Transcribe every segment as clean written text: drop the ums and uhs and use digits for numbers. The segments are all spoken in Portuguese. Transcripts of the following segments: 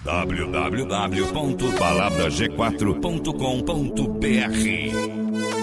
www.palavra-g4.com.br.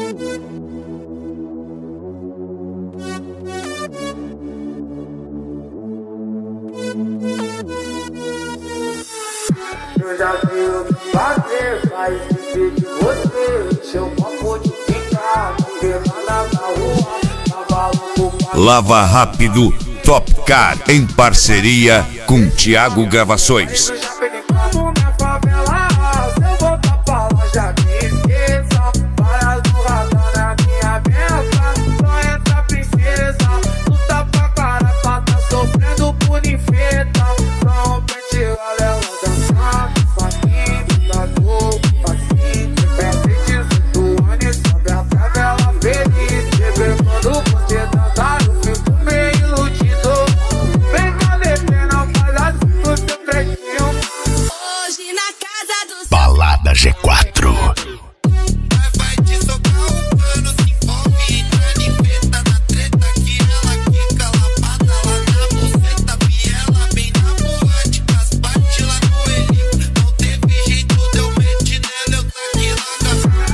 Eu já vi o que fazer, vai esquecer de você. Seu papo de ficar, queimada na rua, cavalo com Lava Rápido Top Car, em parceria com Thiago Gravações. já peguei como minha favela. Se eu voltar pra lá, já me esqueça. Várias do radar na minha mesa. Só entra princesa. Luta pra cara, tá sofrendo por infeta. Só um pente, galera dançando. Faquinha, tá louco, facinho. Perde 18 anos, sobe a favela feliz. Bebê, quando você dançar, eu fico meio iludido. Vem caletena, faz assim pro seu pretinho. Hoje na casa do Balada G4. Vai te socar o pano, se envolve, entra de feta na treta que ela quica lapada lá na buceta. Biela bem na boate, com as bate lá no helico. Não teve jeito, deu mente nela, eu taquei logo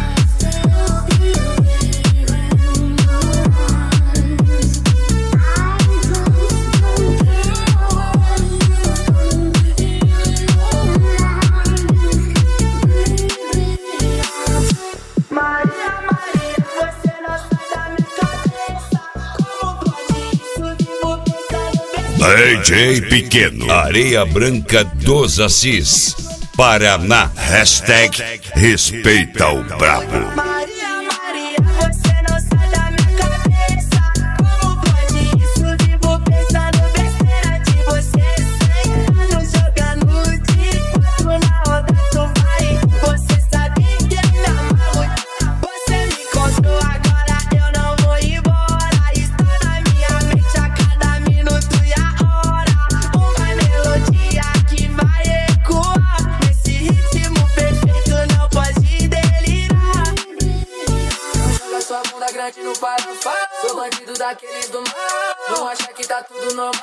Maria, Maria, você não sai da minha cabeça. Como pode isso? Vivo pensando besteira. DJ Pequeno, Areia Branca dos Assis, Paraná. Hashtag Respeita o Brabo. Maria, Maria, você não sai da minha cabeça. Como pode isso? Vivo pensando besteira de você. 100 anos jogando de 4 na roda, tu vai. Você sabe que eu me amarro. Você me encontrou agora, eu não vou embora. Está na minha mente a cada minuto e a hora. Uma melodia que vai ecoar. Nesse ritmo perfeito não pode delirar. Joga sua bunda grande no parafá. Sou bandido daqueles do mar. Não acha que tá tudo normal.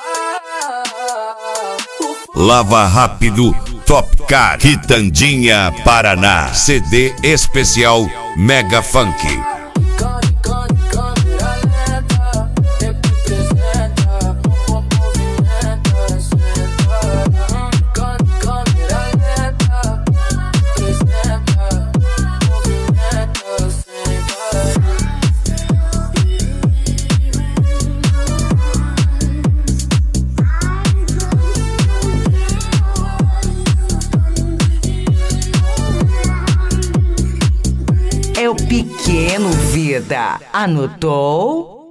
Lava Rápido Top Car, Quitandinha, Paraná. CD especial Mega Funk. Câmera lenta, representa, movimenta, senta. Câmera lenta, representa, movimenta, senta. É o Pequeno Vida. Anotou?